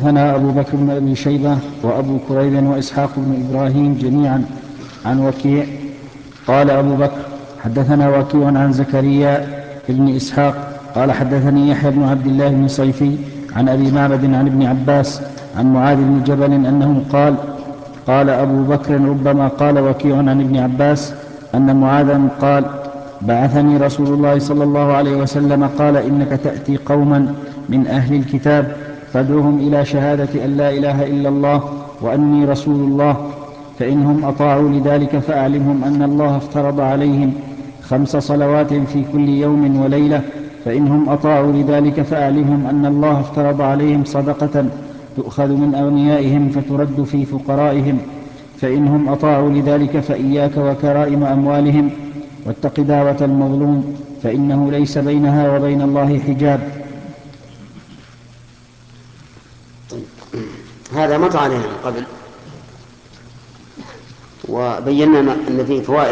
حدثنا أبو بكر بن أبي شيبة وأبو كريب وإسحاق بن إبراهيم جميعا عن وكيع. قال أبو بكر حدثنا وكيع عن زكريا بن إسحاق قال حدثني يحيى بن عبد الله بن صيفي عن أبي معبد عن ابن عباس عن معاذ بن جبل أنه قال: قال أبو بكر: ربما قال وكيع عن ابن عباس أن معاذا قال: بعثني رسول الله صلى الله عليه وسلم قال: إنك تأتي قوما من أهل الكتاب فادعهم إلى شهادة أن لا إله إلا الله وأني رسول الله، فإنهم أطاعوا لذلك فأعلمهم أن الله افترض عليهم 5 صلوات في كل يوم وليلة، فإنهم أطاعوا لذلك فأعلمهم أن الله افترض عليهم صدقة تؤخذ من أغنيائهم فترد في فقرائهم، فإنهم أطاعوا لذلك فإياك وكرائم أموالهم، واتق دعوة المظلوم فإنه ليس بينها وبين الله حجاب. هذا مر علينا من قبل وبينا أن فيه فوائد